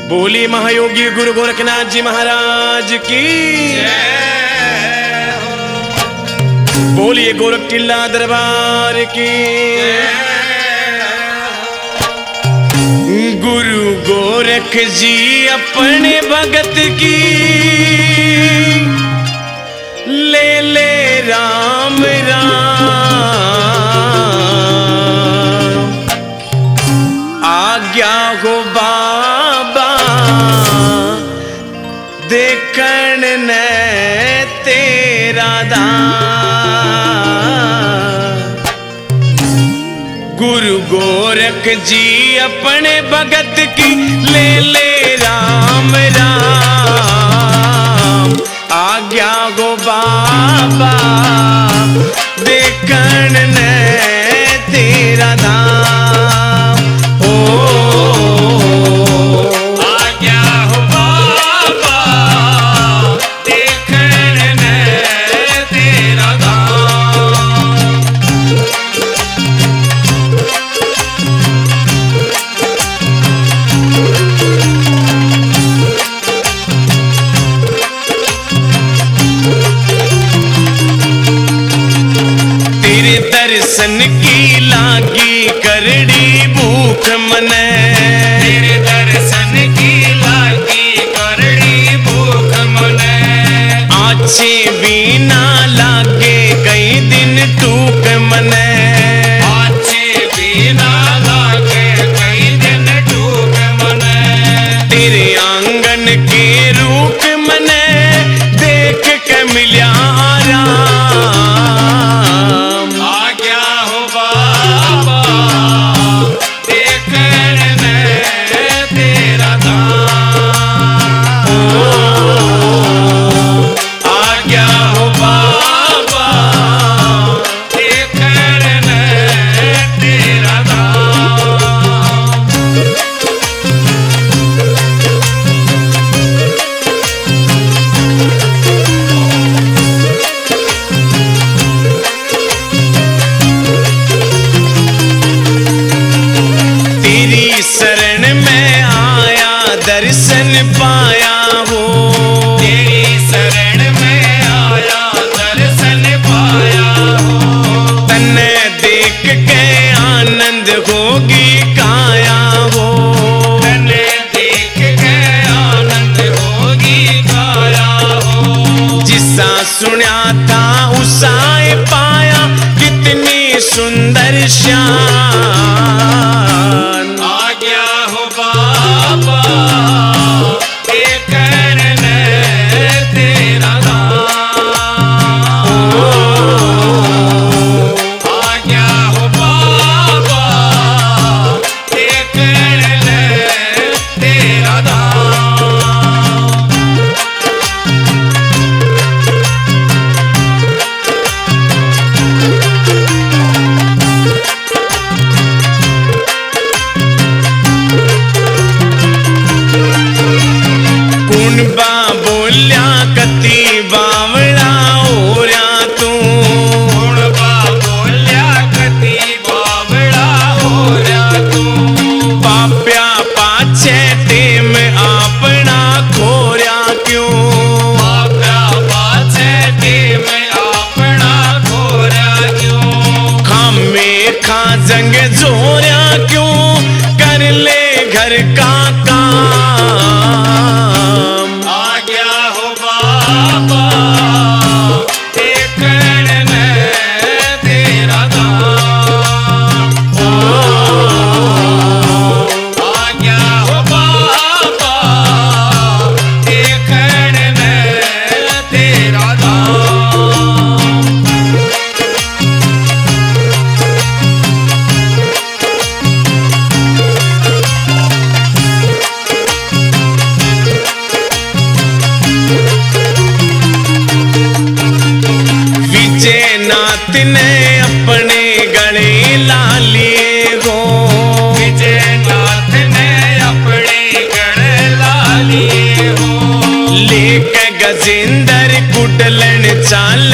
बोली महायोगी गुरु गोरखनाथ जी महाराज की बोलिए गोरख टिल्ला दरबार की। गुरु गोरख जी अपने भगत की ले ले राम राम आज्ञा हो बाबा देखण ने तेरा दान। गुरु गोरख जी अपने भगत की ले ले राम राम आज्ञा गो बाबा देखण ने तेरा दाम। ओ आज्ञा हो बाबा देखण ने तेरा दाम। तेरे दर्शन की लागी करड़ी भूख मने। तेरे दर्शन की लागी करड़ी भूख मने। आछे बिना लागे कई दिन टूक मने। आछे बिना लागे कई दिन टूक मने। तेरे आंगन के रूप मने देख के मिल्या राम। आज्ञा हो बाबा देखण ने तेरा दाम। आज्ञा हो बाबा देखण ने तेरा दाम। तेरी शरण में आया दर्शन पाया हो। तेरी शरण में आया दर्शन पाया हो। तन्ने देख के आनंद होगी काया हो। तन्ने देख के आनंद होगी काया हो। जिसा सुना था उसाए पाया कितनी सुंदर शान। आज्ञा हो बाबा देखण ने तेरा दाम। आज्ञा हो बाबा देखण ने तेरा दाम। कुणबा बोल्या कति बावड़ा ओरा तू। कुणबा बोल्या कति बावड़ा हो रहा तू। पाप्या पाछे टेम अपना खोया क्यों। पाप्या पाछे टेम अपना खोया क्यों। खामे खा जंग जोरा क्यों कर ले घर का काम। आज्ञा हो बाबा देखण ने तेरा दाम। आज्ञा हो बाबा देखण ने तेरा दाम। विजयनाथ ने अपने गले ला लिए हो। विजयनाथ ने अपने गले ला लिए हो। लेके गजेंद्र कुटलन चाल